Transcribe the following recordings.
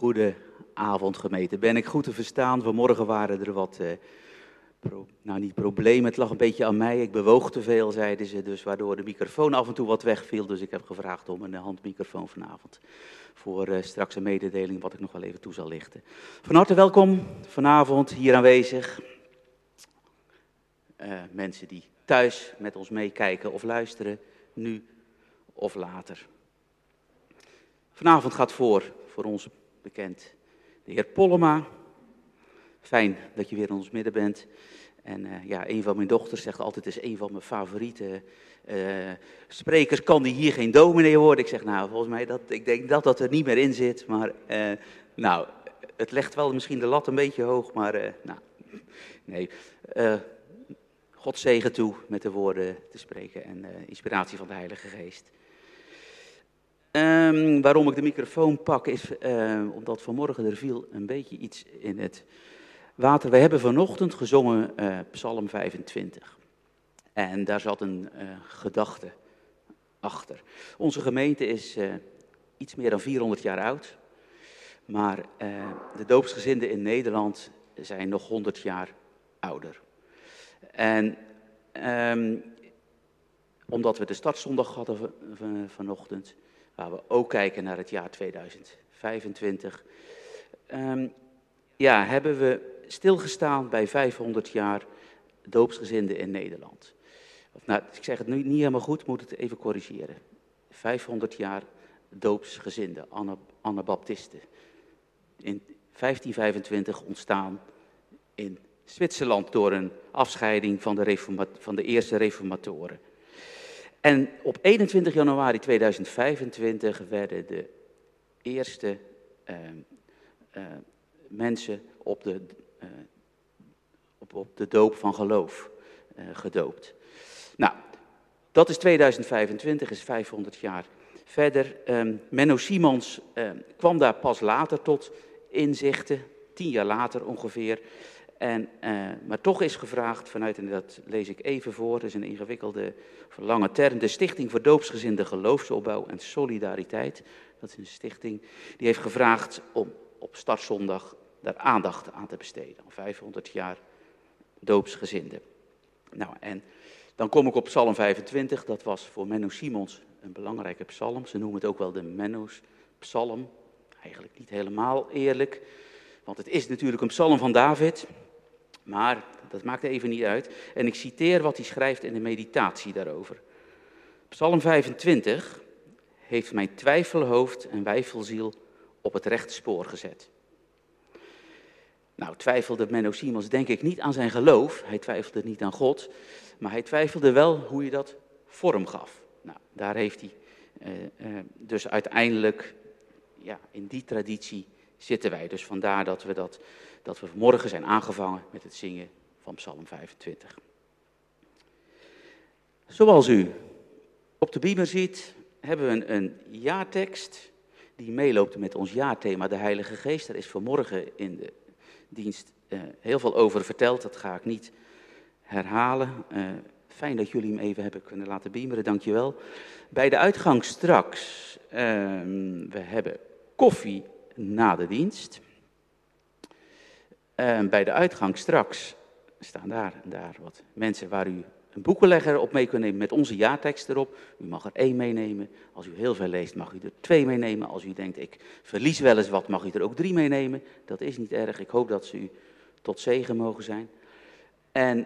Goede avond, gemeente. Ben ik goed te verstaan? Vanmorgen waren er wat, niet problemen, het lag een beetje aan mij. Ik bewoog te veel, zeiden ze, dus waardoor de microfoon af en toe wat wegviel. Dus ik heb gevraagd om een handmicrofoon vanavond. Voor straks een mededeling wat ik nog wel even toe zal lichten. Van harte welkom vanavond hier aanwezig. Mensen die thuis met ons meekijken of luisteren, nu of later. Vanavond gaat voor ons bekend de heer Pollema. Fijn dat je weer in ons midden bent. En een van mijn dochters zegt altijd, het is een van mijn favoriete sprekers. Kan die hier geen dominee worden? Ik zeg, nou, volgens mij, ik denk dat er niet meer in zit. Maar, het legt wel misschien de lat een beetje hoog, maar nee. God zegen toe met de woorden te spreken en inspiratie van de Heilige Geest. Waarom ik de microfoon pak is omdat vanmorgen er viel een beetje iets in het water. Wij hebben vanochtend gezongen Psalm 25 en daar zat een gedachte achter. Onze gemeente is iets meer dan 400 jaar oud, maar de doopsgezinden in Nederland zijn nog 100 jaar ouder. En omdat we de startzondag hadden vanochtend, waar we ook kijken naar het jaar 2025, hebben we stilgestaan bij 500 jaar doopsgezinden in Nederland. Ik zeg het nu niet helemaal goed, moet het even corrigeren. 500 jaar doopsgezinden, Anabaptisten. In 1525 ontstaan in Zwitserland door een afscheiding van de eerste reformatoren. En op 21 januari 2025 werden de eerste mensen op de doop van geloof gedoopt. Nou, dat is 2025, is 500 jaar verder. Menno Simons kwam daar pas later tot inzichten, 10 jaar later ongeveer. Maar toch is gevraagd vanuit, en dat lees ik even voor, dat is een ingewikkelde, lange term, de Stichting voor Doopsgezinde Geloofsopbouw en Solidariteit. Dat is een stichting die heeft gevraagd om op startzondag daar aandacht aan te besteden. Al 500 jaar doopsgezinden. Nou, en dan kom ik op Psalm 25, dat was voor Menno Simons een belangrijke psalm. Ze noemen het ook wel de Menno's psalm. Eigenlijk niet helemaal eerlijk, want het is natuurlijk een psalm van David. Maar dat maakt even niet uit. En ik citeer wat hij schrijft in de meditatie daarover. Psalm 25 heeft mijn twijfelhoofd en weifelziel op het rechte spoor gezet. Nou, twijfelde Menno Simons denk ik niet aan zijn geloof. Hij twijfelde niet aan God. Maar hij twijfelde wel hoe je dat vorm gaf. Nou, daar heeft hij dus uiteindelijk, in die traditie zitten wij. Dus vandaar dat we vanmorgen zijn aangevangen met het zingen van Psalm 25. Zoals u op de Bijbel ziet, hebben we een jaartekst die meeloopt met ons jaarthema, de Heilige Geest. Daar is vanmorgen in de dienst heel veel over verteld, dat ga ik niet herhalen. Fijn dat jullie hem even hebben kunnen laten beameren, dankjewel. Bij de uitgang straks, we hebben koffie na de dienst. Bij de uitgang straks staan daar wat mensen waar u een boekenlegger op mee kunt nemen met onze jaartekst erop. U mag er 1 meenemen. Als u heel veel leest mag u er 2 meenemen. Als u denkt ik verlies wel eens wat mag u er ook 3 meenemen. Dat is niet erg. Ik hoop dat ze u tot zegen mogen zijn. En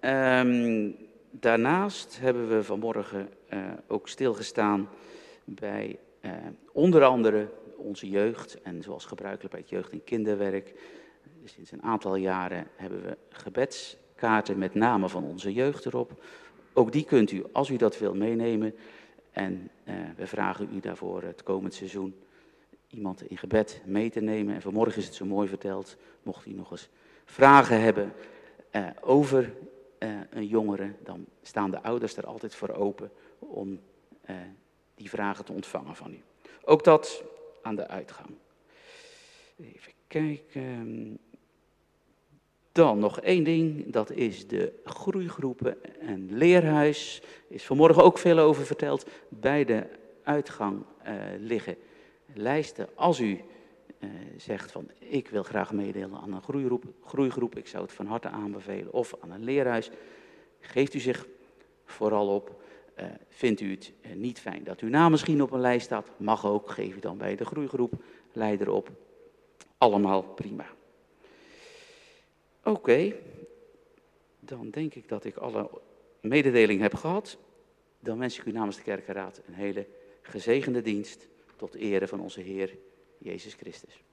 daarnaast hebben we vanmorgen ook stilgestaan bij onder andere onze jeugd. En zoals gebruikelijk bij het jeugd- en kinderwerk. Sinds een aantal jaren hebben we gebedskaarten met namen van onze jeugd erop. Ook die kunt u, als u dat wilt, meenemen. En we vragen u daarvoor het komend seizoen iemand in gebed mee te nemen. En vanmorgen is het zo mooi verteld, mocht u nog eens vragen hebben over een jongere, dan staan de ouders er altijd voor open om die vragen te ontvangen van u. Ook dat aan de uitgang. Even kijken. Dan nog 1 ding, dat is de groeigroepen en leerhuis. Is vanmorgen ook veel over verteld. Bij de uitgang liggen lijsten. Als u zegt van ik wil graag meedelen aan een groeigroep, ik zou het van harte aanbevelen, of aan een leerhuis, geeft u zich vooral op. Vindt u het niet fijn dat uw naam misschien op een lijst staat, mag ook, geef u dan bij de groeigroep leider op. Allemaal prima. Oké, dan denk ik dat ik alle mededelingen heb gehad. Dan wens ik u namens de Kerkenraad een hele gezegende dienst tot ere van onze Heer Jezus Christus.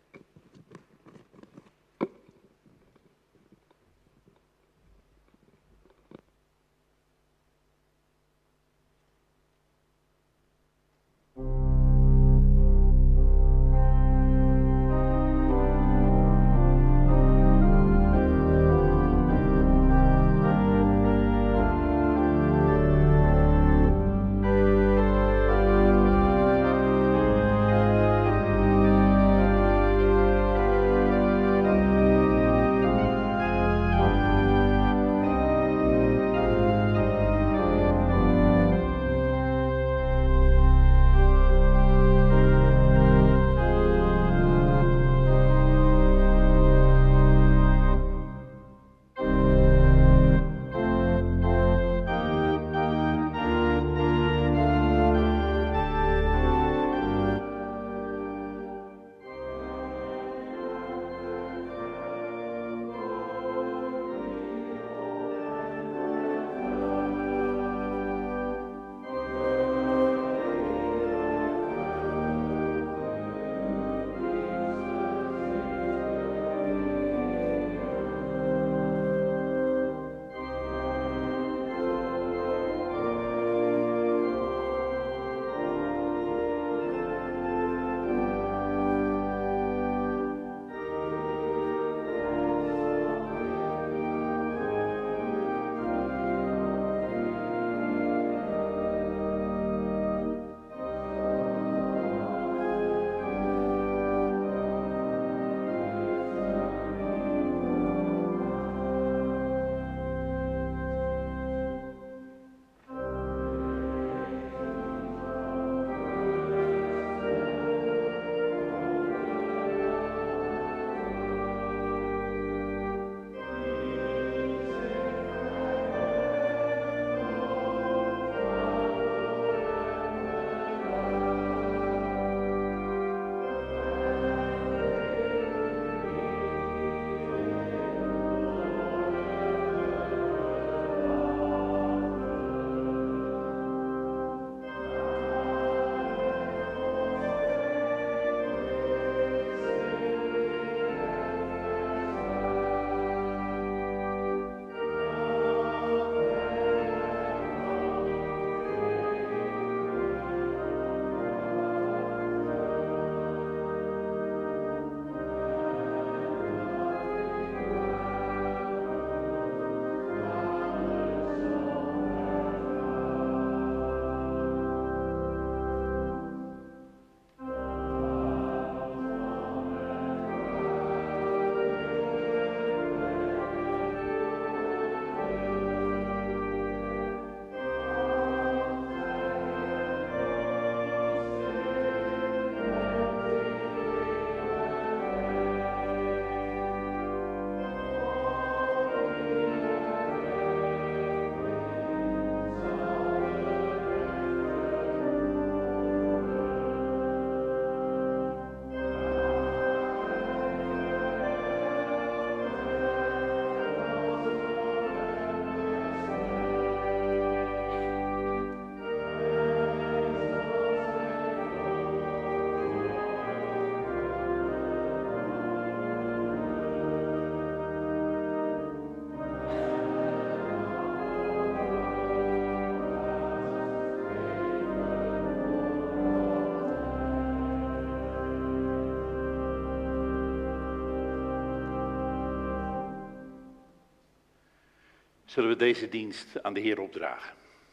Zullen we deze dienst aan de Heer opdragen.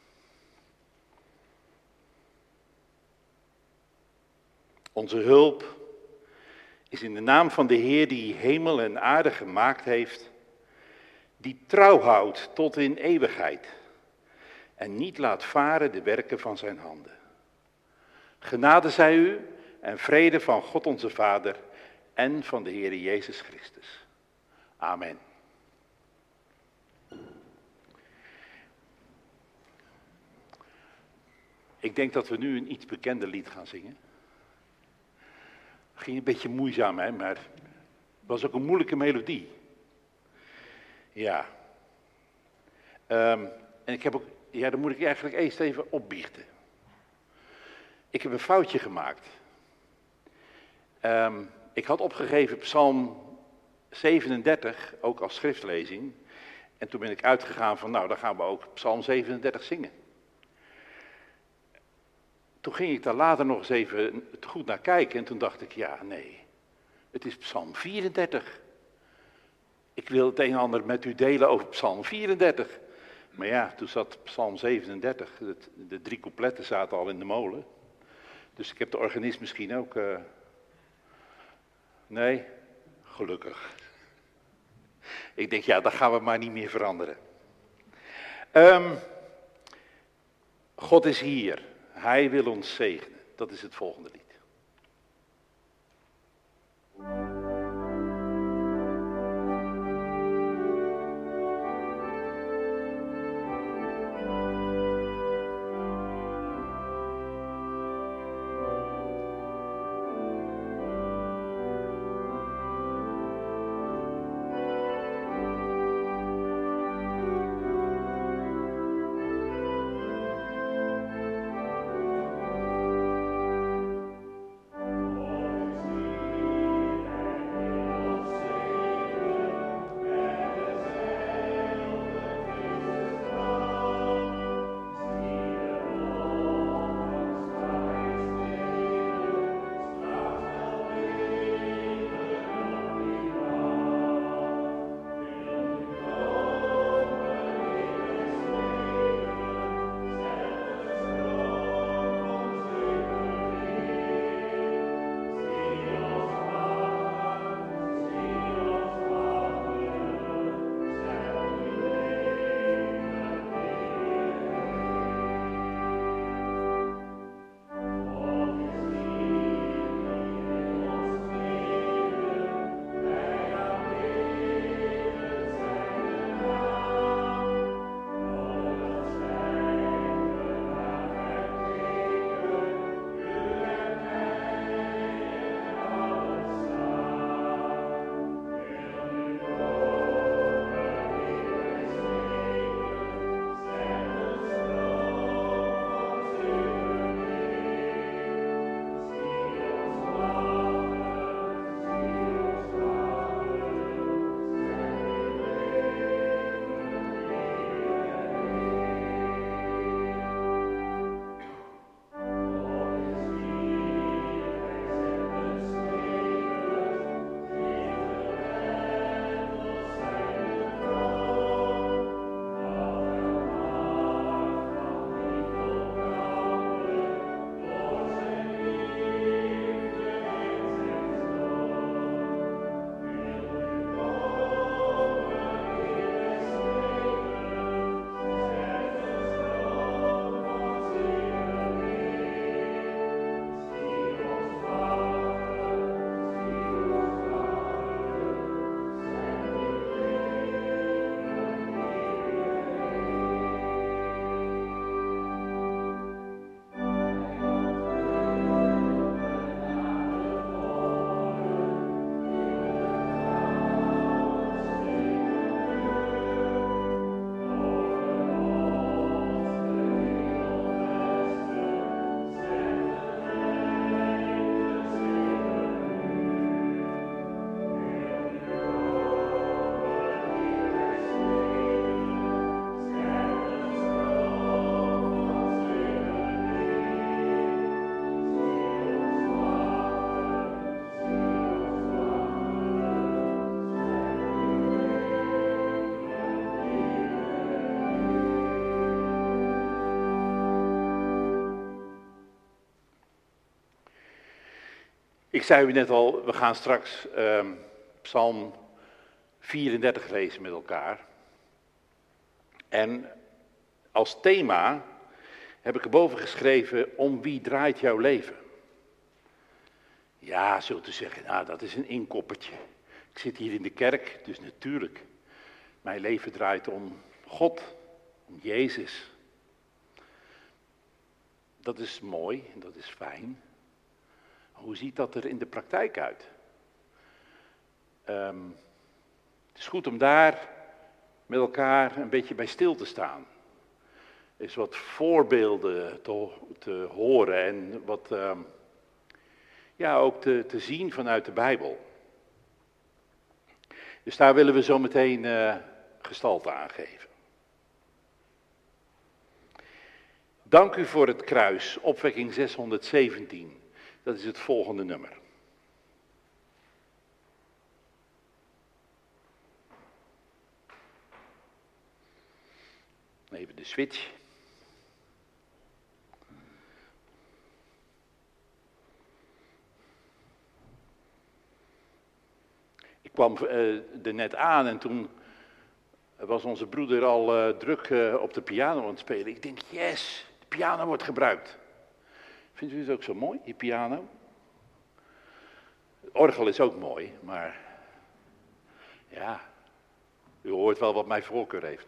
Onze hulp is in de naam van de Heer die hemel en aarde gemaakt heeft, die trouw houdt tot in eeuwigheid en niet laat varen de werken van zijn handen. Genade zij u en vrede van God onze Vader en van de Heere Jezus Christus. Amen. Ik denk dat we nu een iets bekender lied gaan zingen. Het ging een beetje moeizaam, hè, maar het was ook een moeilijke melodie. Ja. En ik heb ook, ja, dan moet ik eigenlijk eerst even opbiechten. Ik heb een foutje gemaakt. Ik had opgegeven Psalm 37, ook als schriftlezing. En toen ben ik uitgegaan van, nou, dan gaan we ook Psalm 37 zingen. Toen ging ik daar later nog eens even goed naar kijken en toen dacht ik, ja, nee, het is Psalm 34. Ik wil het een en ander met u delen over Psalm 34. Maar ja, toen zat Psalm 37, de 3 coupletten zaten al in de molen. Dus ik heb de organist misschien ook... Nee, gelukkig. Ik denk, ja, dat gaan we maar niet meer veranderen. God is hier. Hij wil ons zegenen. Dat is het volgende lied. Ik zei u net al, we gaan straks Psalm 34 lezen met elkaar. En als thema heb ik erboven geschreven, om wie draait jouw leven? Ja, zult u zeggen, nou dat is een inkoppertje. Ik zit hier in de kerk, dus natuurlijk. Mijn leven draait om God, om Jezus. Dat is mooi en dat is fijn. Hoe ziet dat er in de praktijk uit? Het is goed om daar met elkaar een beetje bij stil te staan. Eens wat voorbeelden te horen en wat ook te zien vanuit de Bijbel. Dus daar willen we zo meteen gestalte aan geven. Dank u voor het kruis, opwekking 617. Dat is het volgende nummer. Even de switch. Ik kwam er net aan en toen was onze broeder al druk op de piano aan het spelen. Ik denk, yes, de piano wordt gebruikt. Vindt u het ook zo mooi, die piano? Het orgel is ook mooi, maar ja, u hoort wel wat mijn voorkeur heeft.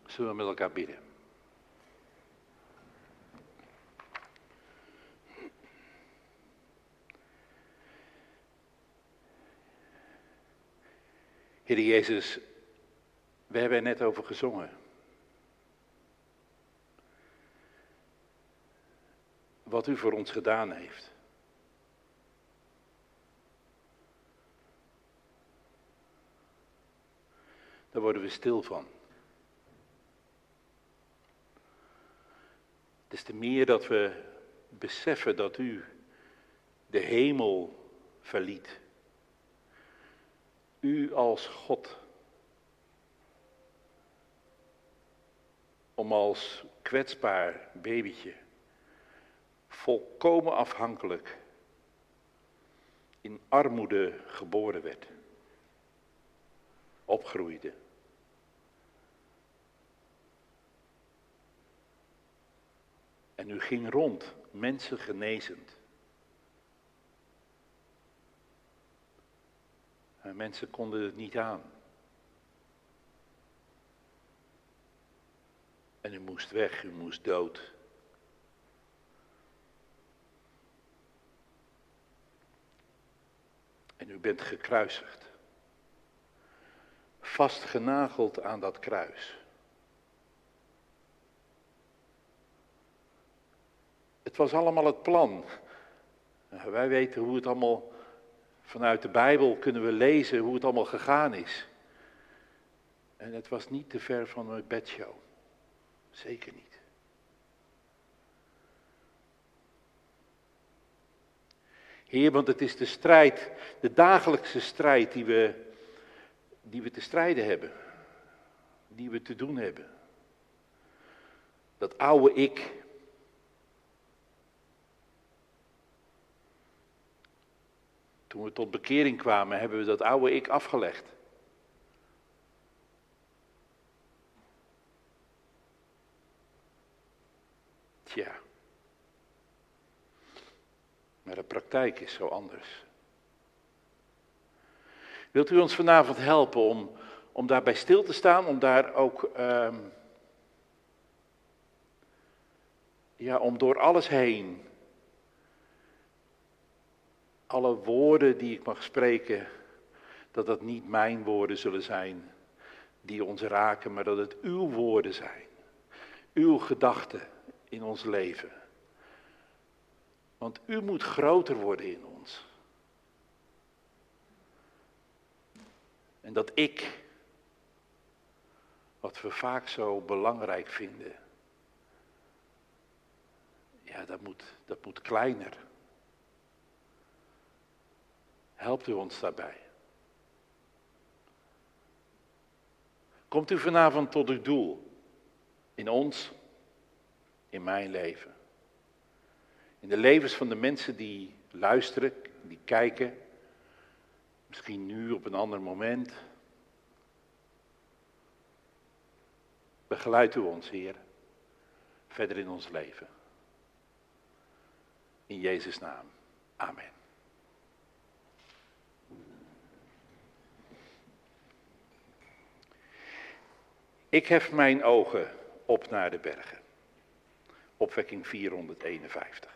Zullen we met elkaar bidden? Heer Jezus, we hebben er net over gezongen. Wat u voor ons gedaan heeft. Daar worden we stil van. Des te meer dat we beseffen dat u de hemel verliet. U als God. Om als kwetsbaar babytje, volkomen afhankelijk, in armoede geboren werd. Opgroeide. En u ging rond, mensen genezend. En mensen konden het niet aan. En u moest weg, u moest dood. En u bent gekruisigd. Vastgenageld aan dat kruis. Het was allemaal het plan. Wij weten hoe het allemaal, vanuit de Bijbel kunnen we lezen hoe het allemaal gegaan is. En het was niet te ver van mijn bedshow. Zeker niet. Heer, want het is de strijd, de dagelijkse strijd die we te strijden hebben. Die we te doen hebben. Dat oude ik. Toen we tot bekering kwamen, hebben we dat oude ik afgelegd. Tja. Maar de praktijk is zo anders. Wilt u ons vanavond helpen om daarbij stil te staan, om daar ook, om door alles heen, alle woorden die ik mag spreken, dat dat niet mijn woorden zullen zijn die ons raken, maar dat het uw woorden zijn. Uw gedachten in ons leven. Want u moet groter worden in ons. En dat ik, wat we vaak zo belangrijk vinden, ja, dat moet kleiner. Helpt u ons daarbij. Komt u vanavond tot uw doel. In ons, in mijn leven. In de levens van de mensen die luisteren, die kijken. Misschien nu op een ander moment. Begeleid u ons, Heer, verder in ons leven. In Jezus' naam. Amen. Ik hef mijn ogen op naar de bergen. Opwekking 451.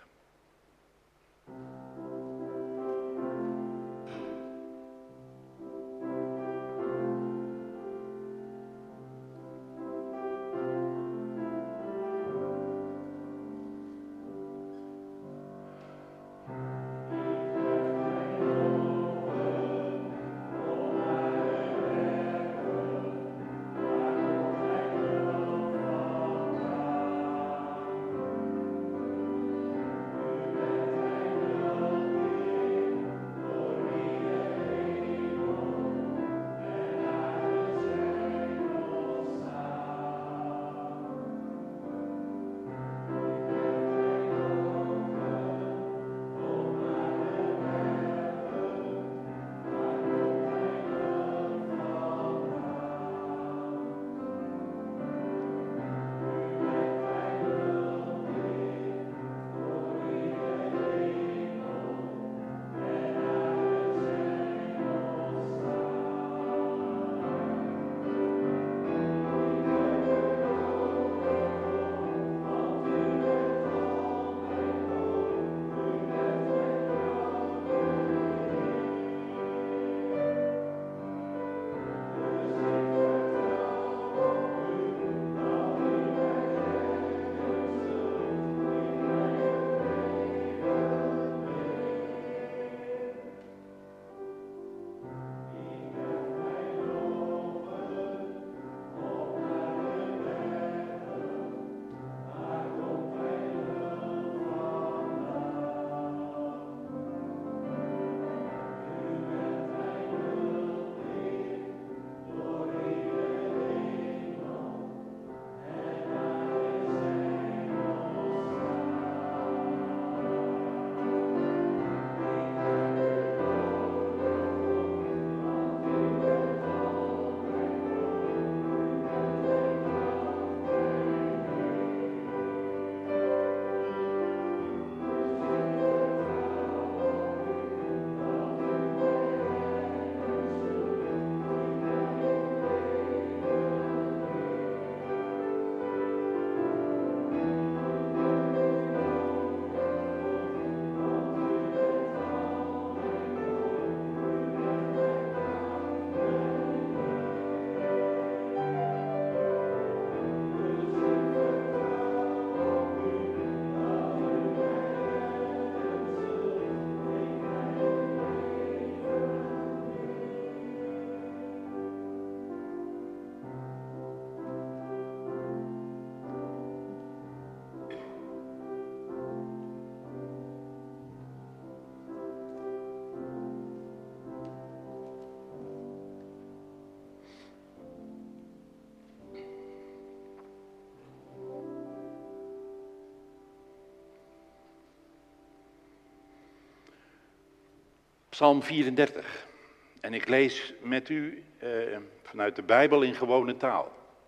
Psalm 34. En ik lees met u vanuit de Bijbel in gewone taal.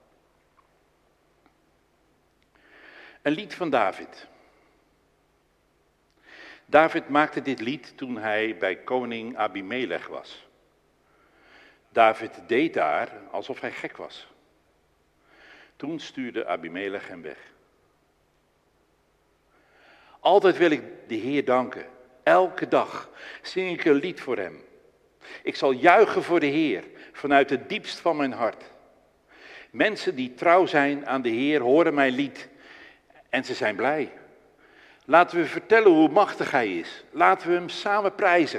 Een lied van David. David maakte dit lied toen hij bij koning Abimelech was. David deed daar alsof hij gek was. Toen stuurde Abimelech hem weg. Altijd wil ik de Heer danken. Elke dag zing ik een lied voor hem. Ik zal juichen voor de Heer vanuit het diepst van mijn hart. Mensen die trouw zijn aan de Heer horen mijn lied en ze zijn blij. Laten we vertellen hoe machtig hij is. Laten we hem samen prijzen.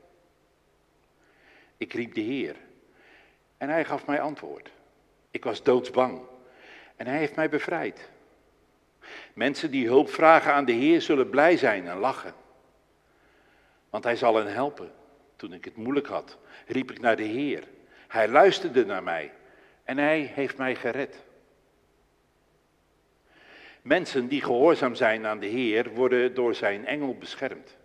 Ik riep de Heer en hij gaf mij antwoord. Ik was doodsbang en hij heeft mij bevrijd. Mensen die hulp vragen aan de Heer zullen blij zijn en lachen. Want hij zal hen helpen. Toen ik het moeilijk had, riep ik naar de Heer. Hij luisterde naar mij en hij heeft mij gered. Mensen die gehoorzaam zijn aan de Heer worden door zijn engel beschermd.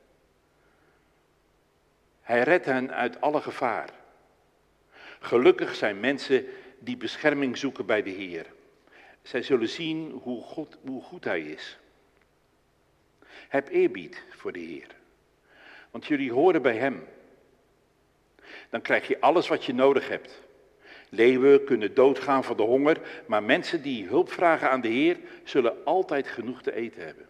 Hij redt hen uit alle gevaar. Gelukkig zijn mensen die bescherming zoeken bij de Heer. Zij zullen zien hoe goed hij is. Heb eerbied voor de Heer, want jullie horen bij hem. Dan krijg je alles wat je nodig hebt. Leeuwen kunnen doodgaan van de honger, maar mensen die hulp vragen aan de Heer zullen altijd genoeg te eten hebben.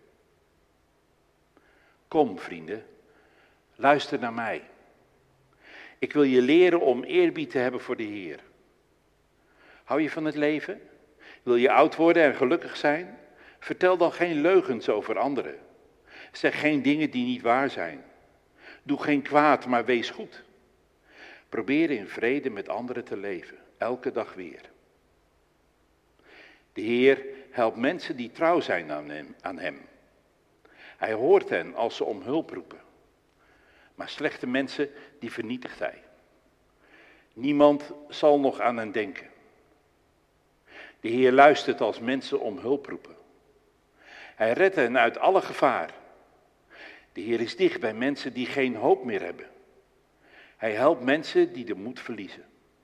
Kom, vrienden, luister naar mij. Ik wil je leren om eerbied te hebben voor de Heer. Hou je van het leven? Wil je oud worden en gelukkig zijn? Vertel dan geen leugens over anderen. Zeg geen dingen die niet waar zijn. Doe geen kwaad, maar wees goed. Probeer in vrede met anderen te leven, elke dag weer. De Heer helpt mensen die trouw zijn aan hem. Hij hoort hen als ze om hulp roepen. Maar slechte mensen, die vernietigt hij. Niemand zal nog aan hen denken. De Heer luistert als mensen om hulp roepen. Hij redt hen uit alle gevaar. De Heer is dicht bij mensen die geen hoop meer hebben. Hij helpt mensen die de moed verliezen.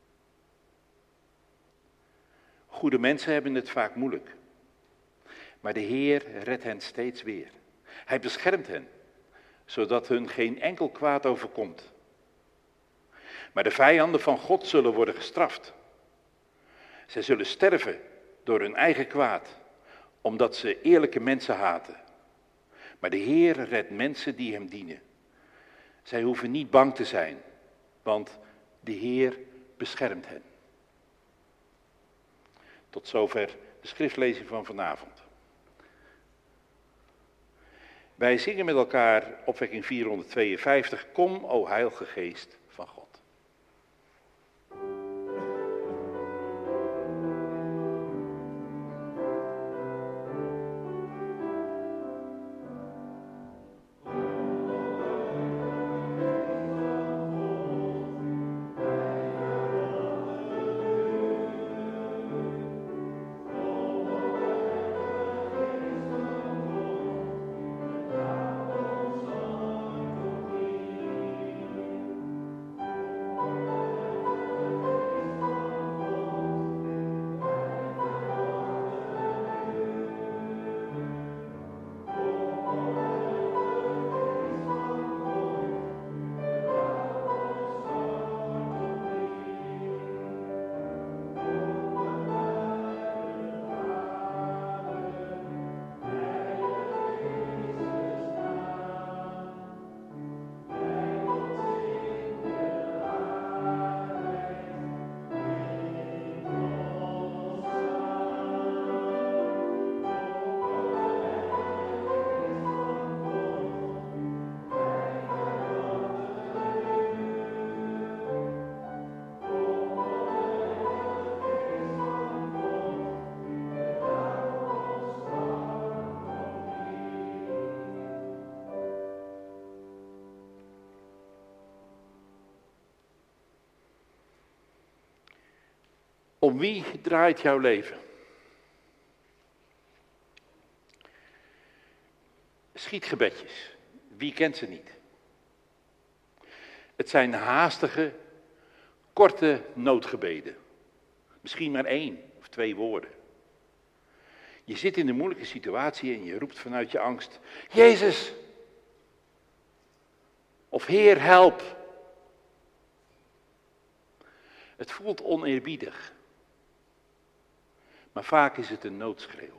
Goede mensen hebben het vaak moeilijk. Maar de Heer redt hen steeds weer. Hij beschermt hen, zodat hun geen enkel kwaad overkomt. Maar de vijanden van God zullen worden gestraft. Zij zullen sterven door hun eigen kwaad, omdat ze eerlijke mensen haten. Maar de Heer redt mensen die hem dienen. Zij hoeven niet bang te zijn, want de Heer beschermt hen. Tot zover de schriftlezing van vanavond. Wij zingen met elkaar opwekking 452, Kom, o Heilige Geest van God. Om wie draait jouw leven? Schietgebedjes, wie kent ze niet? Het zijn haastige, korte noodgebeden. Misschien maar 1 of 2 woorden. Je zit in een moeilijke situatie en je roept vanuit je angst: Jezus! Of Heer, help! Het voelt oneerbiedig. Maar vaak is het een noodschreeuw.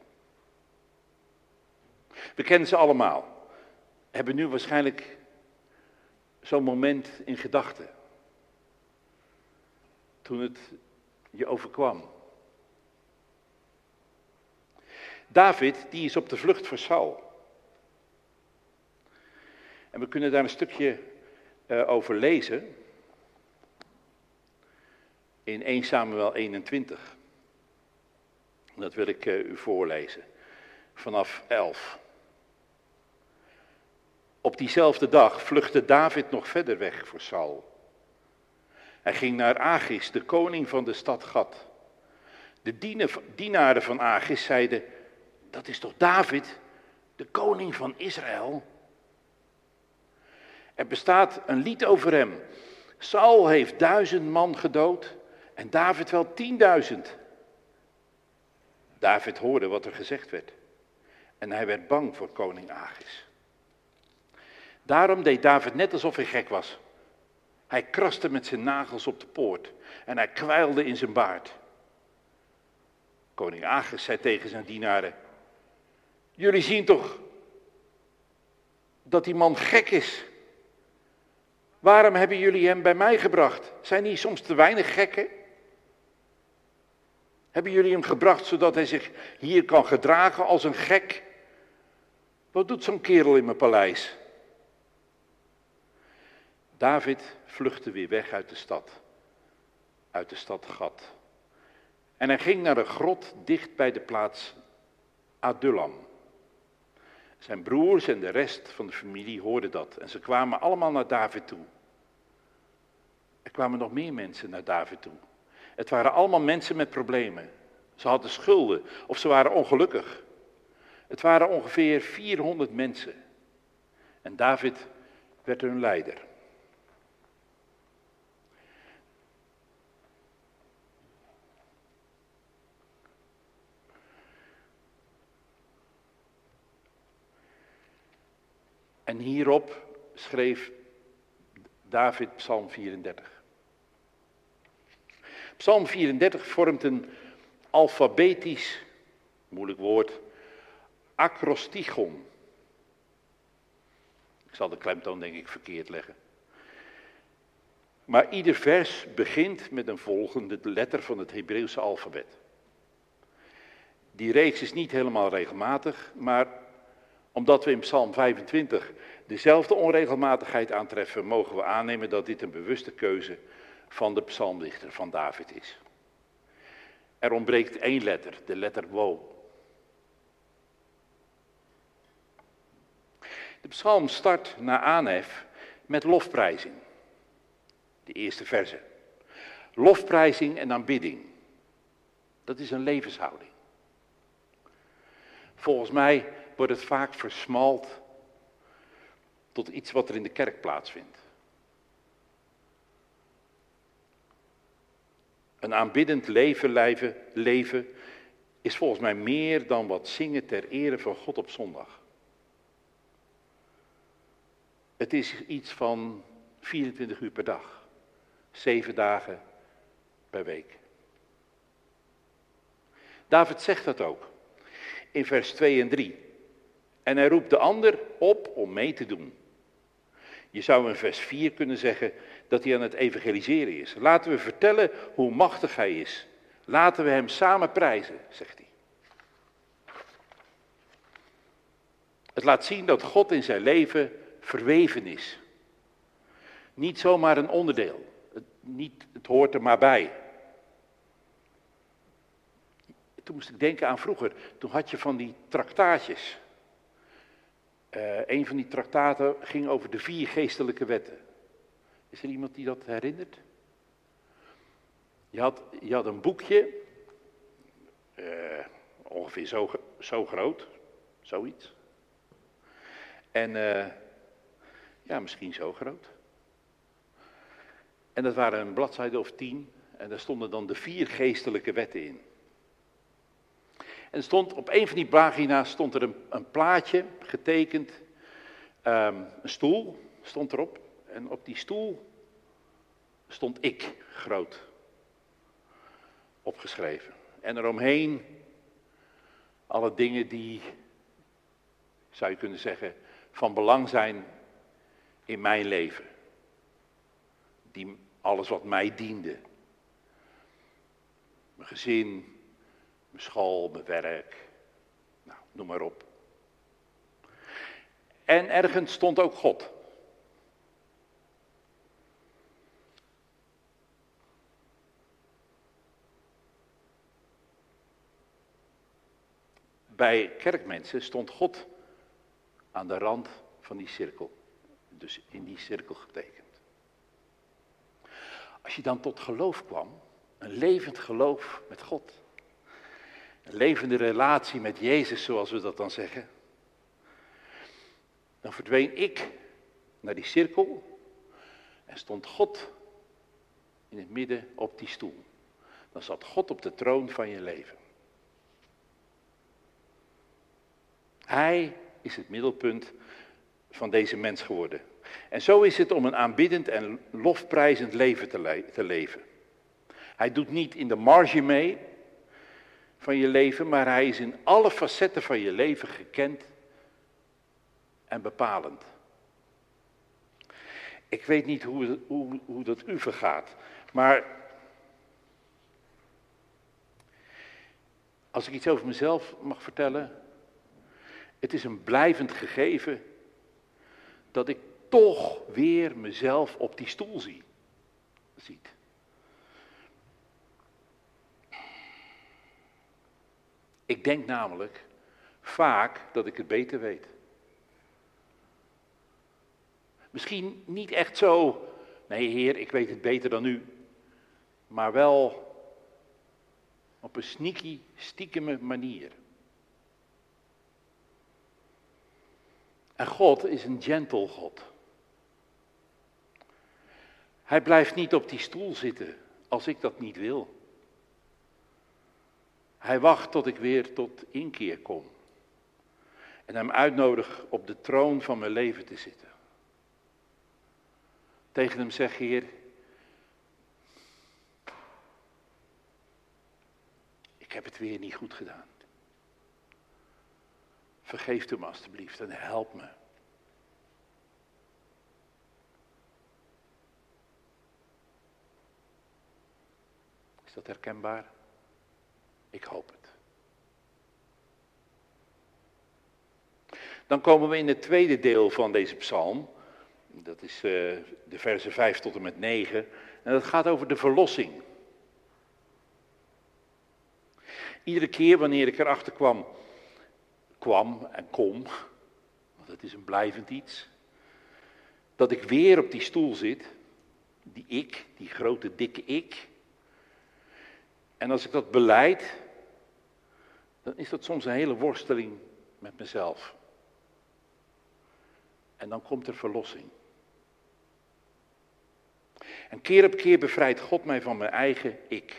We kennen ze allemaal. Hebben nu waarschijnlijk zo'n moment in gedachten. Toen het je overkwam. David, die is op de vlucht voor Saul. En we kunnen daar een stukje over lezen. In 1 Samuel 21. Dat wil ik u voorlezen. Vanaf 11. Op diezelfde dag vluchtte David nog verder weg voor Saul. Hij ging naar Achis, de koning van de stad Gat. De dienaren van Achis zeiden: dat is toch David, de koning van Israël? Er bestaat een lied over hem. Saul heeft 1000 man gedood en David wel 10.000. David hoorde wat er gezegd werd en hij werd bang voor koning Achis. Daarom deed David net alsof hij gek was. Hij kraste met zijn nagels op de poort en hij kwijlde in zijn baard. Koning Achis zei tegen zijn dienaren: jullie zien toch dat die man gek is? Waarom hebben jullie hem bij mij gebracht? Zijn hier soms te weinig gekken? Hebben jullie hem gebracht zodat hij zich hier kan gedragen als een gek? Wat doet zo'n kerel in mijn paleis? David vluchtte weer weg uit de stad Gat. En hij ging naar een grot dicht bij de plaats Adullam. Zijn broers en de rest van de familie hoorden dat en ze kwamen allemaal naar David toe. Er kwamen nog meer mensen naar David toe. Het waren allemaal mensen met problemen. Ze hadden schulden of ze waren ongelukkig. Het waren ongeveer 400 mensen. En David werd hun leider. En hierop schreef David Psalm 34. Psalm 34 vormt een alfabetisch, moeilijk woord, acrostigon. Ik zal de klemtoon denk ik verkeerd leggen. Maar ieder vers begint met een volgende letter van het Hebreeuwse alfabet. Die reeks is niet helemaal regelmatig, maar omdat we in Psalm 25 dezelfde onregelmatigheid aantreffen, mogen we aannemen dat dit een bewuste keuze van de psalmdichter, van David is. Er ontbreekt 1 letter, de letter wo. De psalm start na aanhef met lofprijzing. De eerste verse. Lofprijzing en aanbidding. Dat is een levenshouding. Volgens mij wordt het vaak versmalt tot iets wat er in de kerk plaatsvindt. Een aanbiddend leven is volgens mij meer dan wat zingen ter ere van God op zondag. Het is iets van 24 uur per dag, 7 dagen per week. David zegt dat ook in vers 2 en 3. En hij roept de ander op om mee te doen. Je zou in vers 4 kunnen zeggen dat hij aan het evangeliseren is. Laten we vertellen hoe machtig hij is. Laten we hem samen prijzen, zegt hij. Het laat zien dat God in zijn leven verweven is. Niet zomaar een onderdeel. Het hoort er maar bij. Toen moest ik denken aan vroeger. Toen had je van die traktaatjes. Een van die traktaten ging over de 4 geestelijke wetten. Is er iemand die dat herinnert? Je had een boekje. Ongeveer zo groot. Zoiets. En misschien zo groot. En dat waren een bladzijde of 10. En daar stonden dan de 4 geestelijke wetten in. En stond, op een van die pagina's stond er een plaatje getekend. Een stoel stond erop. En op die stoel stond ik groot opgeschreven. En eromheen alle dingen die, zou je kunnen zeggen, van belang zijn in mijn leven. Alles wat mij diende. Mijn gezin, mijn school, mijn werk, nou, noem maar op. En ergens stond ook God. Bij kerkmensen stond God aan de rand van die cirkel. Dus in die cirkel getekend. Als je dan tot geloof kwam, een levend geloof met God. Een levende relatie met Jezus, zoals we dat dan zeggen. Dan verdween ik naar die cirkel en stond God in het midden op die stoel. Dan zat God op de troon van je leven. Hij is het middelpunt van deze mens geworden. En zo is het om een aanbiddend en lofprijzend leven te leven. Hij doet niet in de marge mee van je leven, maar hij is in alle facetten van je leven gekend en bepalend. Ik weet niet hoe dat u vergaat, maar als ik iets over mezelf mag vertellen, het is een blijvend gegeven dat ik toch weer mezelf op die stoel ziet. Ik denk namelijk vaak dat ik het beter weet. Misschien niet echt zo, nee Heer, ik weet het beter dan u. Maar wel op een sneaky, stiekeme manier. En God is een gentle God. Hij blijft niet op die stoel zitten als ik dat niet wil. Hij wacht tot ik weer tot inkeer kom. En hem uitnodig op de troon van mijn leven te zitten. Tegen hem zeg, Heer, ik heb het weer niet goed gedaan. Vergeef u me alstublieft en help me. Is dat herkenbaar? Ik hoop het. Dan komen we in het tweede deel van deze psalm. Dat is de versen 5 tot en met 9. En dat gaat over de verlossing. Iedere keer wanneer ik erachter kwam en kom, want het is een blijvend iets, dat ik weer op die stoel zit, die grote dikke ik. En als ik dat belijd, dan is dat soms een hele worsteling met mezelf. En dan komt er verlossing. En keer op keer bevrijdt God mij van mijn eigen ik.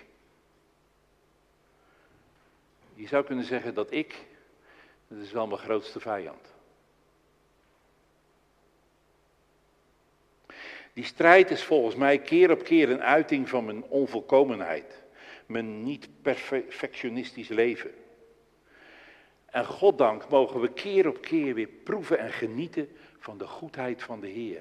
Je zou kunnen zeggen dat is wel mijn grootste vijand. Die strijd is volgens mij keer op keer een uiting van mijn onvolkomenheid. Mijn niet perfectionistisch leven. En goddank mogen we keer op keer weer proeven en genieten van de goedheid van de Heer.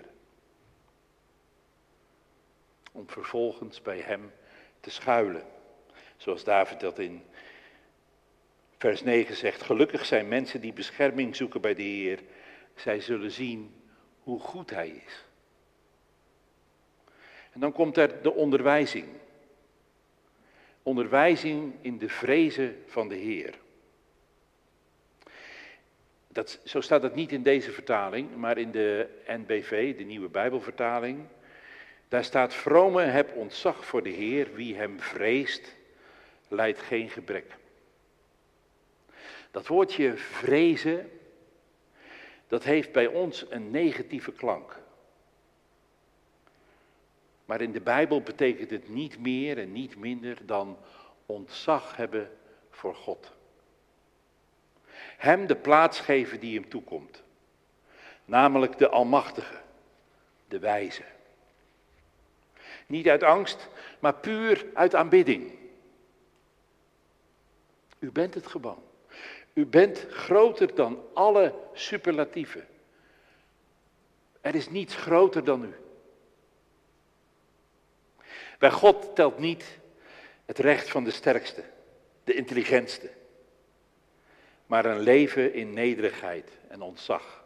Om vervolgens bij hem te schuilen. Zoals David dat in vers 9 zegt. Gelukkig zijn mensen die bescherming zoeken bij de Heer. Zij zullen zien hoe goed hij is. En dan komt er de onderwijzing. Onderwijzing in de vrezen van de Heer. Zo staat het niet in deze vertaling, maar in de NBV, de Nieuwe Bijbelvertaling. Daar staat, vrome heb ontzag voor de Heer, wie hem vreest, lijdt geen gebrek. Dat woordje vrezen, dat heeft bij ons een negatieve klank. Maar in de Bijbel betekent het niet meer en niet minder dan ontzag hebben voor God. Hem de plaats geven die hem toekomt. Namelijk de Almachtige, de Wijze. Niet uit angst, maar puur uit aanbidding. U bent het gewoon. U bent groter dan alle superlatieven. Er is niets groter dan u. Bij God telt niet het recht van de sterkste, de intelligentste, maar een leven in nederigheid en ontzag.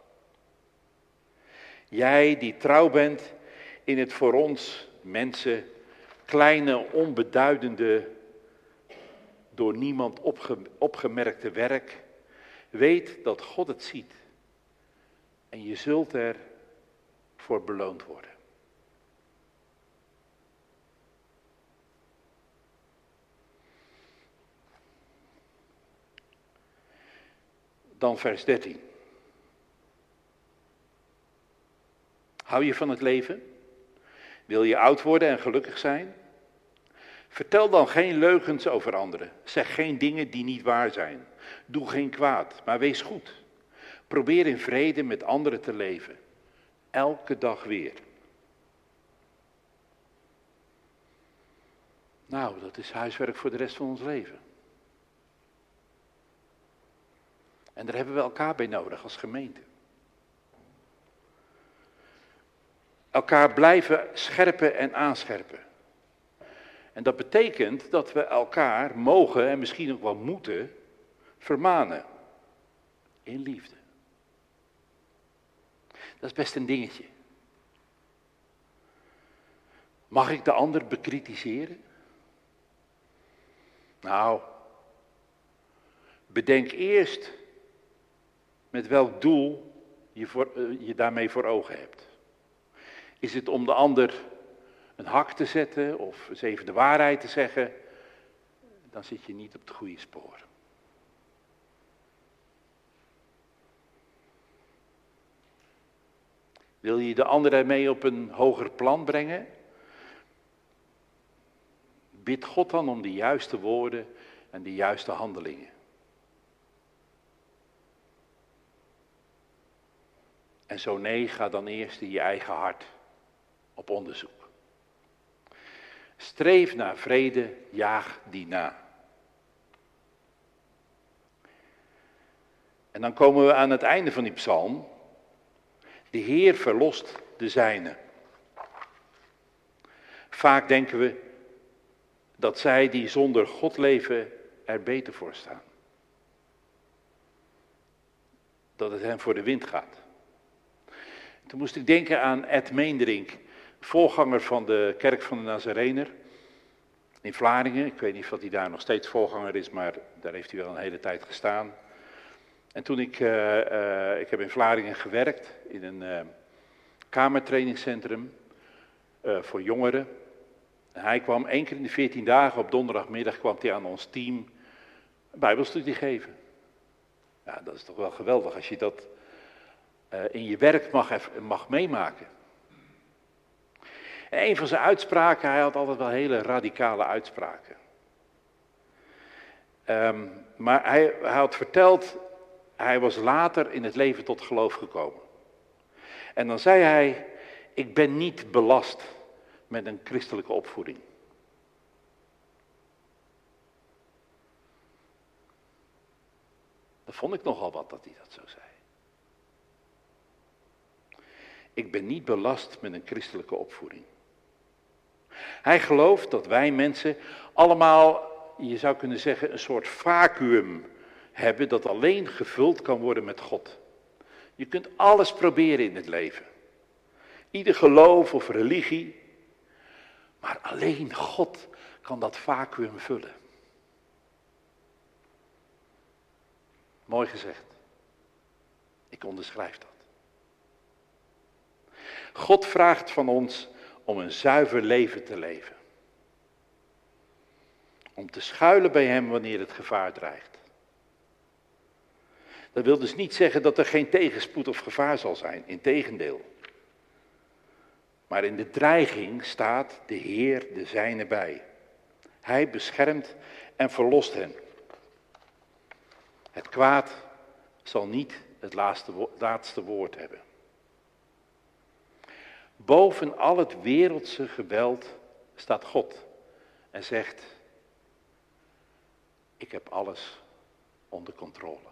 Jij die trouw bent in het voor ons mensen kleine, onbeduidende, door niemand opgemerkte werk, weet dat God het ziet. En je zult er voor beloond worden. Dan vers 13. Hou je van het leven? Wil je oud worden en gelukkig zijn? Vertel dan geen leugens over anderen. Zeg geen dingen die niet waar zijn. Doe geen kwaad, maar wees goed. Probeer in vrede met anderen te leven. Elke dag weer. Nou, dat is huiswerk voor de rest van ons leven. En daar hebben we elkaar bij nodig als gemeente. Elkaar blijven scherpen en aanscherpen. En dat betekent dat we elkaar mogen en misschien ook wel moeten vermanen. In liefde. Dat is best een dingetje. Mag ik de ander bekritiseren? Nou, bedenk eerst met welk doel je daarmee voor ogen hebt. Is het om de ander een hak te zetten of eens even de waarheid te zeggen? Dan zit je niet op het goede spoor. Wil je de ander ermee op een hoger plan brengen? Bid God dan om de juiste woorden en de juiste handelingen. En zo nee, ga dan eerst in je eigen hart op onderzoek. Streef naar vrede, jaag die na. En dan komen we aan het einde van die psalm. De Heer verlost de zijnen. Vaak denken we dat zij die zonder God leven er beter voor staan. Dat het hen voor de wind gaat. Toen moest ik denken aan Ed Meenderink, voorganger van de kerk van de Nazarener in Vlaardingen. Ik weet niet of hij daar nog steeds voorganger is, maar daar heeft hij wel een hele tijd gestaan. En toen ik heb in Vlaardingen gewerkt in een kamertrainingscentrum voor jongeren. En hij kwam 1 keer in de 14 dagen op donderdagmiddag kwam hij aan ons team een bijbelstudie geven. Ja, dat is toch wel geweldig als je dat in je werk mag meemaken. En een van zijn uitspraken, hij had altijd wel hele radicale uitspraken. Maar hij had verteld, hij was later in het leven tot geloof gekomen. En dan zei hij, ik ben niet belast met een christelijke opvoeding. Dat vond ik nogal wat dat hij dat zo zei. Ik ben niet belast met een christelijke opvoeding. Hij gelooft dat wij mensen allemaal, je zou kunnen zeggen, een soort vacuüm hebben dat alleen gevuld kan worden met God. Je kunt alles proberen in het leven. Ieder geloof of religie. Maar alleen God kan dat vacuüm vullen. Mooi gezegd. Ik onderschrijf dat. God vraagt van ons om een zuiver leven te leven. Om te schuilen bij hem wanneer het gevaar dreigt. Dat wil dus niet zeggen dat er geen tegenspoed of gevaar zal zijn. Integendeel. Maar in de dreiging staat de Heer de zijnen bij. Hij beschermt en verlost hen. Het kwaad zal niet het laatste woord hebben. Boven al het wereldse geweld staat God en zegt: ik heb alles onder controle.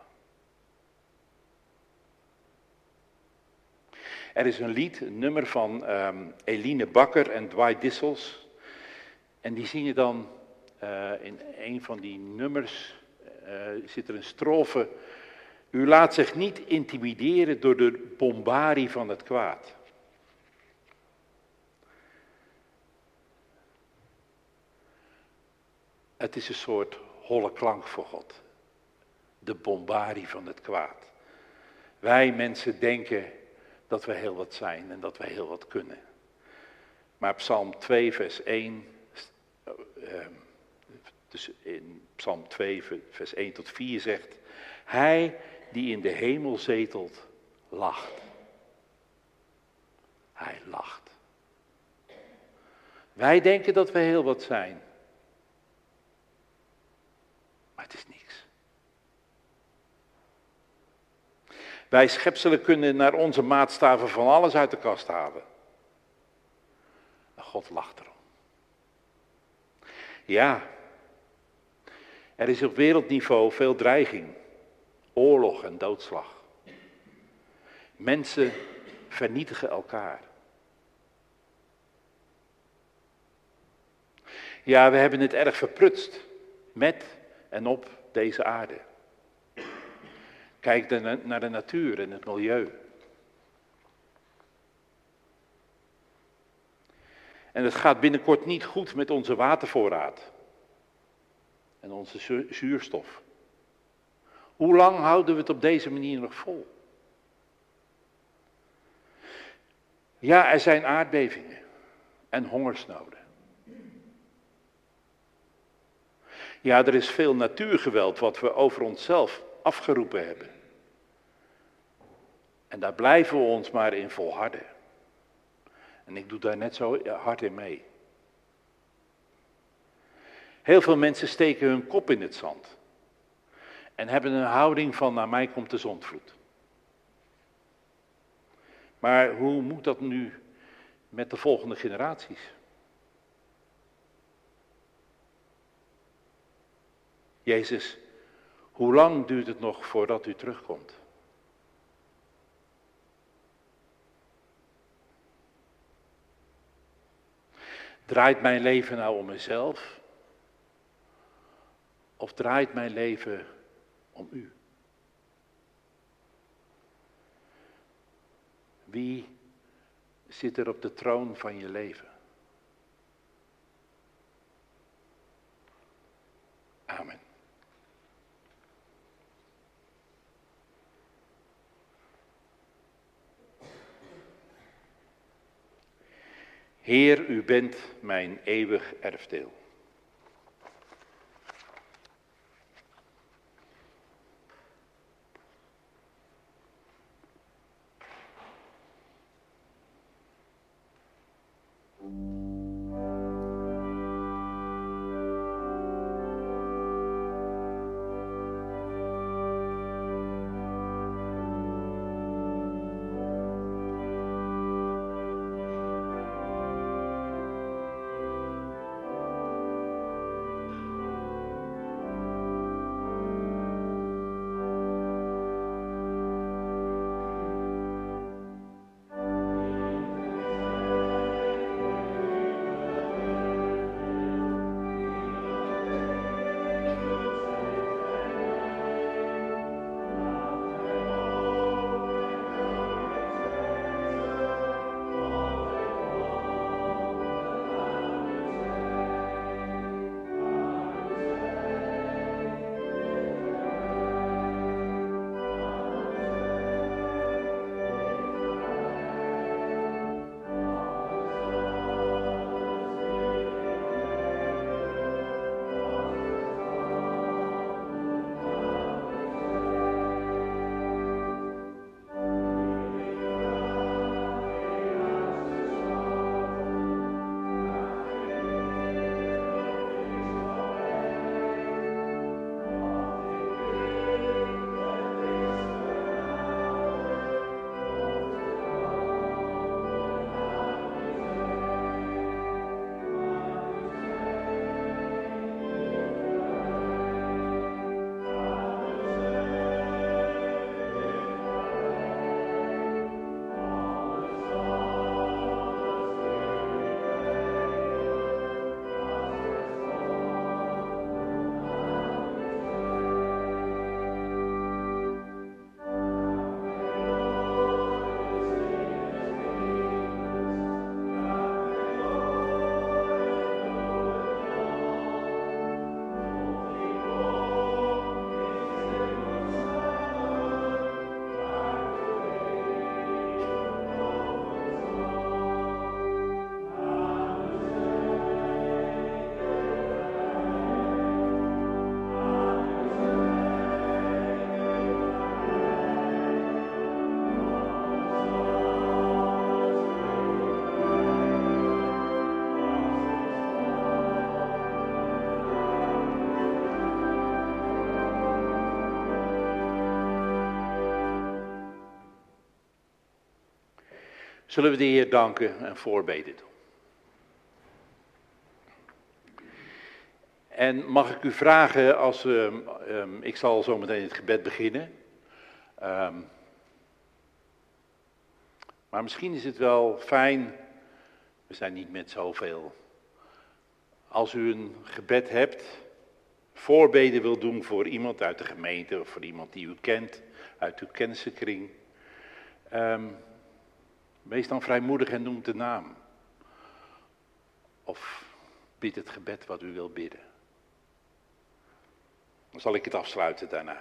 Er is een lied, een nummer van Eline Bakker en Dwight Dissels. En die zingen dan in een van die nummers, zit er een strofe: u laat zich niet intimideren door de bombarie van het kwaad. Het is een soort holle klank voor God. De bombarie van het kwaad. Wij mensen denken dat we heel wat zijn en dat we heel wat kunnen. Maar Psalm 2 vers 1, dus in Psalm 2 vers 1 tot 4 zegt: hij die in de hemel zetelt, lacht. Hij lacht. Wij denken dat we heel wat zijn. Maar het is niks. Wij schepselen kunnen naar onze maatstaven van alles uit de kast halen. Maar God lacht erom. Ja, er is op wereldniveau veel dreiging, oorlog en doodslag. Mensen vernietigen elkaar. Ja, we hebben het erg verprutst met en op deze aarde. Kijk naar de natuur en het milieu. En het gaat binnenkort niet goed met onze watervoorraad. En onze zuurstof. Hoe lang houden we het op deze manier nog vol? Ja, er zijn aardbevingen en hongersnoden. Ja, er is veel natuurgeweld wat we over onszelf afgeroepen hebben. En daar blijven we ons maar in volharden. En ik doe daar net zo hard in mee. Heel veel mensen steken hun kop in het zand. En hebben een houding van: naar mij komt de zondvloed. Maar hoe moet dat nu met de volgende generaties? Jezus, hoe lang duurt het nog voordat u terugkomt? Draait mijn leven nou om mezelf? Of draait mijn leven om u? Wie zit er op de troon van je leven? Amen. Heer, u bent mijn eeuwig erfdeel. Zullen we de Heer danken en voorbeden doen. En mag ik u vragen, ik zal zo meteen het gebed beginnen. Maar misschien is het wel fijn, we zijn niet met zoveel. Als u een gebed hebt, voorbeden wil doen voor iemand uit de gemeente of voor iemand die u kent, uit uw kennissenkring. Wees dan vrijmoedig en noem de naam. Of bid het gebed wat u wil bidden. Dan zal ik het afsluiten daarna.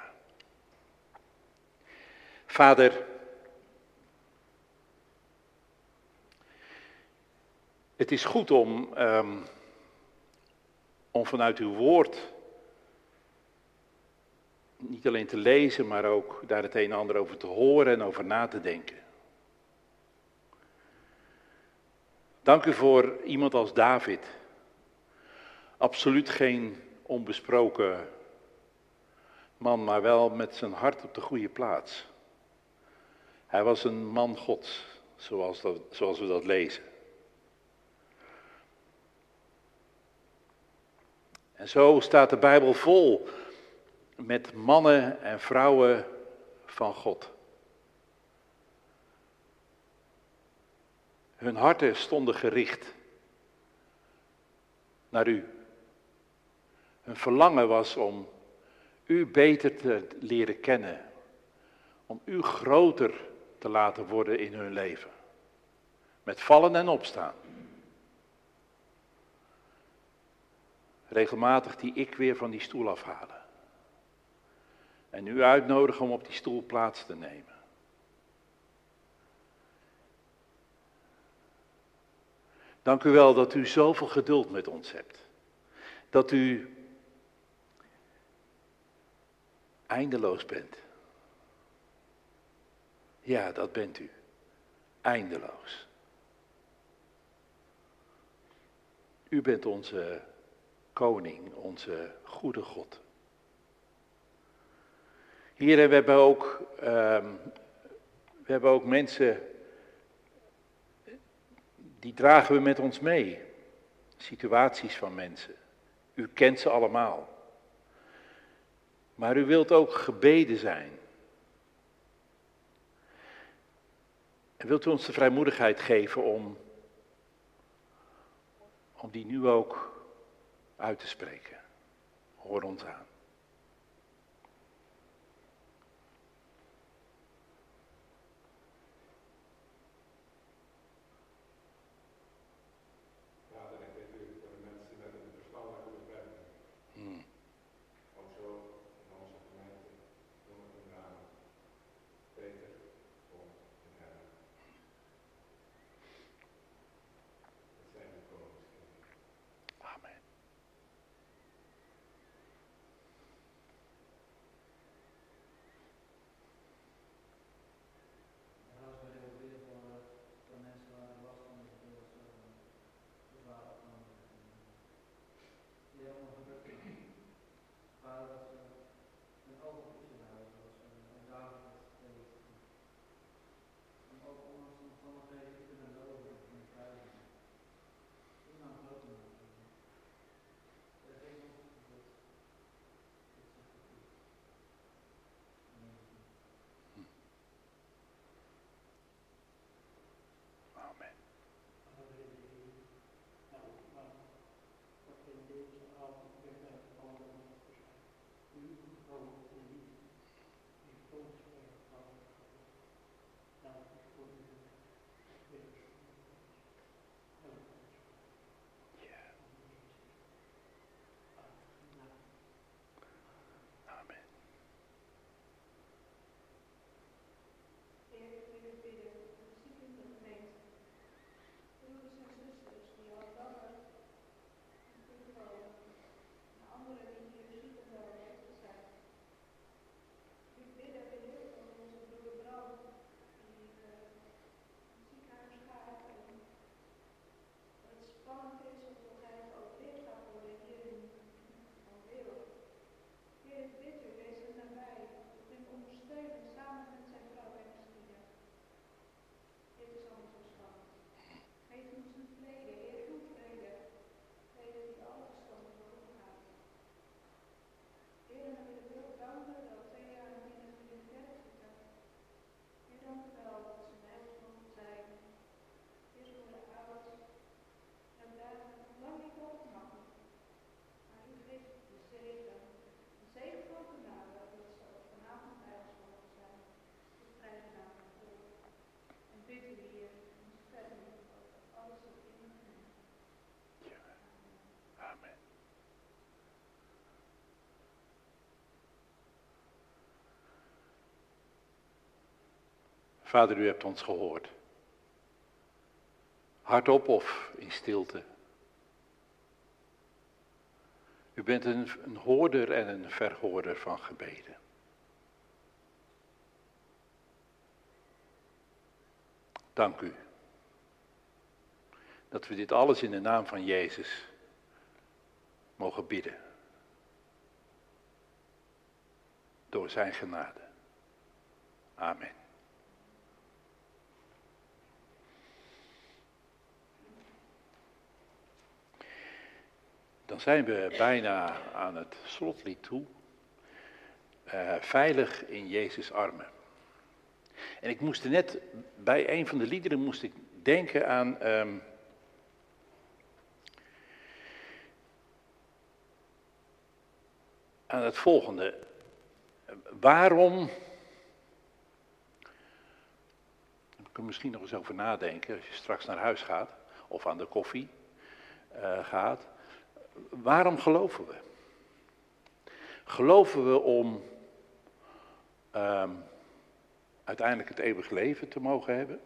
Vader, het is goed om vanuit uw woord niet alleen te lezen, maar ook daar het een en ander over te horen en over na te denken. Dank u voor iemand als David. Absoluut geen onbesproken man, maar wel met zijn hart op de goede plaats. Hij was een man Gods, zoals we dat lezen. En zo staat de Bijbel vol met mannen en vrouwen van God. Hun harten stonden gericht naar u. Hun verlangen was om u beter te leren kennen. Om u groter te laten worden in hun leven. Met vallen en opstaan. Regelmatig die ik weer van die stoel afhalen. En u uitnodigen om op die stoel plaats te nemen. Dank u wel dat u zoveel geduld met ons hebt. Dat u eindeloos bent. Ja, dat bent u. Eindeloos. U bent onze koning, onze goede God. Heer, we hebben ook mensen, die dragen we met ons mee. Situaties van mensen. U kent ze allemaal. Maar u wilt ook gebeden zijn. En wilt u ons de vrijmoedigheid geven om die nu ook uit te spreken. Hoor ons aan. Vader, ik bid u voor de mensen met een verstandelijke beperking. Ook zo in onze gemeente, noem ik hun naam. Peter, Tom en Herman. Het zijn de koningskinderen. Amen. Vader, u hebt ons gehoord. Hardop of in stilte. U bent een hoorder en een verhoorder van gebeden. Dank u. Dat we dit alles in de naam van Jezus mogen bidden. Door zijn genade. Amen. Dan zijn we bijna aan het slotlied toe. Veilig in Jezus' armen. En ik moest er net bij een van de liederen moest ik denken aan het volgende. Waarom, daar kun je misschien nog eens over nadenken als je straks naar huis gaat of aan de koffie gaat. Waarom geloven we? Geloven we om uiteindelijk het eeuwige leven te mogen hebben?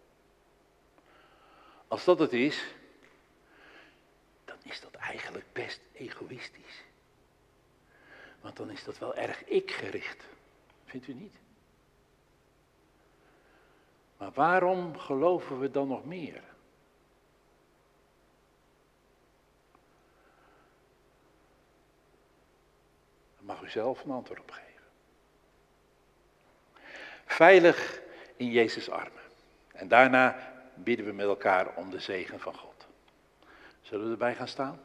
Als dat het is, dan is dat eigenlijk best egoïstisch. Want dan is dat wel erg ik-gericht. Vindt u niet? Maar waarom geloven we dan nog meer? Daar mag u zelf een antwoord op geven. Veilig in Jezus' armen. En daarna bidden we met elkaar om de zegen van God. Zullen we erbij gaan staan?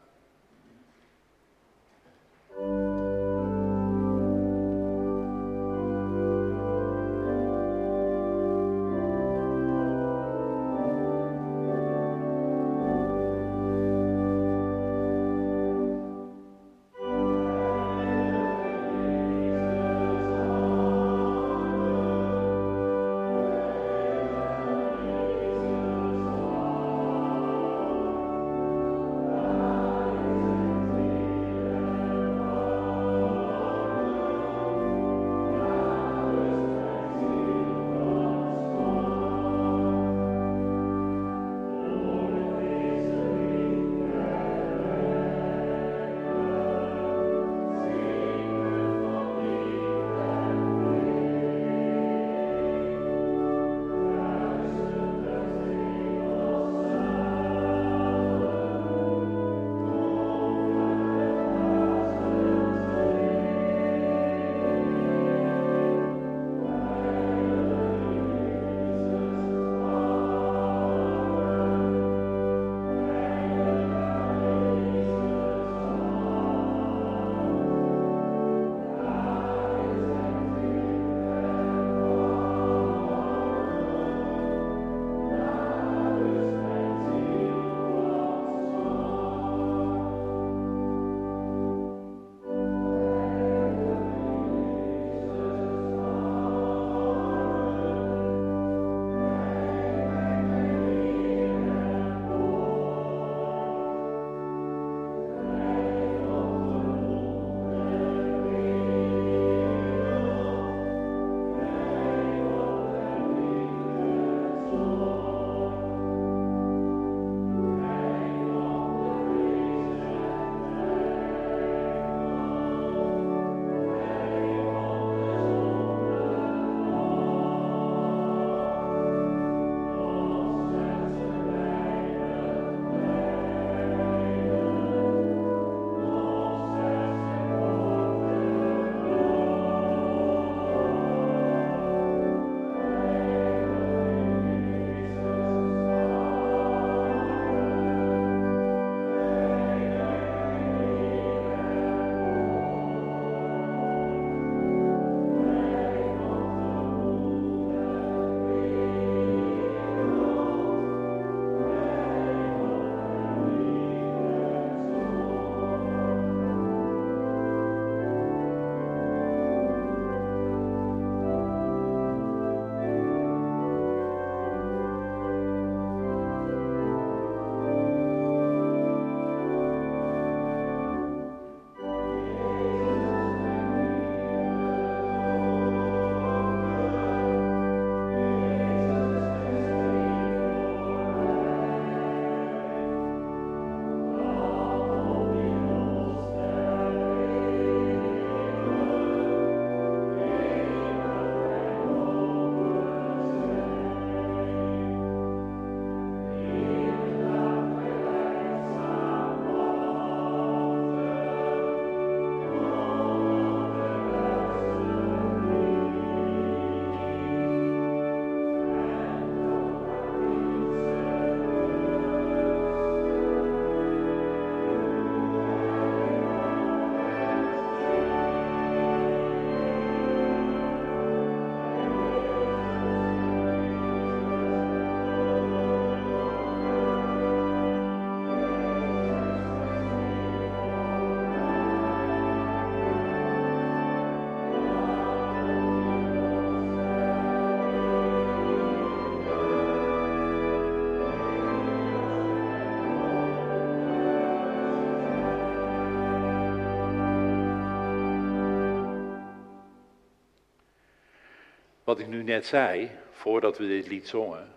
wat ik nu net zei, voordat we dit lied zongen,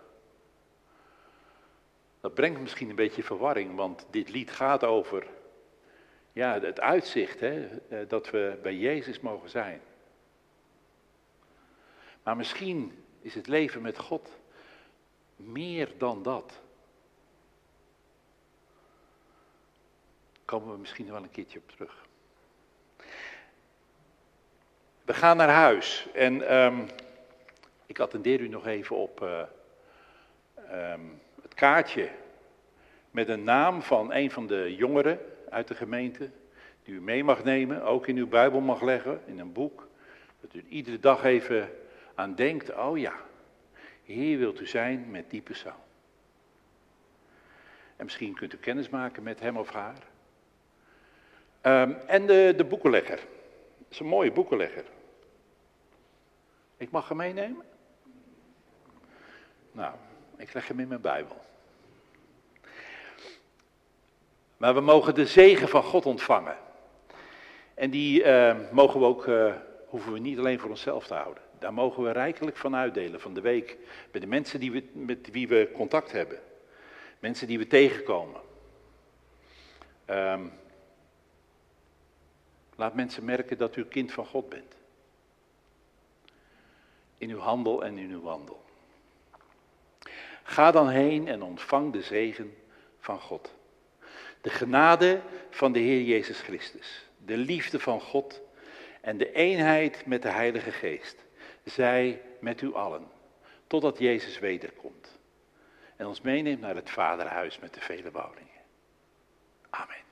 dat brengt misschien een beetje verwarring, want dit lied gaat over het uitzicht, dat we bij Jezus mogen zijn. Maar misschien is het leven met God meer dan dat. Daar komen we misschien wel een keertje op terug. We gaan naar huis en ik attendeer u nog even op het kaartje met een naam van een van de jongeren uit de gemeente, die u mee mag nemen, ook in uw Bijbel mag leggen, in een boek. Dat u iedere dag even aan denkt, oh ja, Heer wilt u zijn met die persoon. En misschien kunt u kennis maken met hem of haar. En de boekenlegger. Dat is een mooie boekenlegger. Ik mag hem meenemen? Nou, ik leg hem in mijn Bijbel. Maar we mogen de zegen van God ontvangen. En die mogen we ook, hoeven we niet alleen voor onszelf te houden. Daar mogen we rijkelijk van uitdelen van de week. Bij de mensen met wie we contact hebben. Mensen die we tegenkomen. Laat mensen merken dat u kind van God bent. In uw handel en in uw wandel. Ga dan heen en ontvang de zegen van God. De genade van de Heer Jezus Christus. De liefde van God en de eenheid met de Heilige Geest. Zij met u allen. Totdat Jezus wederkomt. En ons meeneemt naar het Vaderhuis met de vele woningen.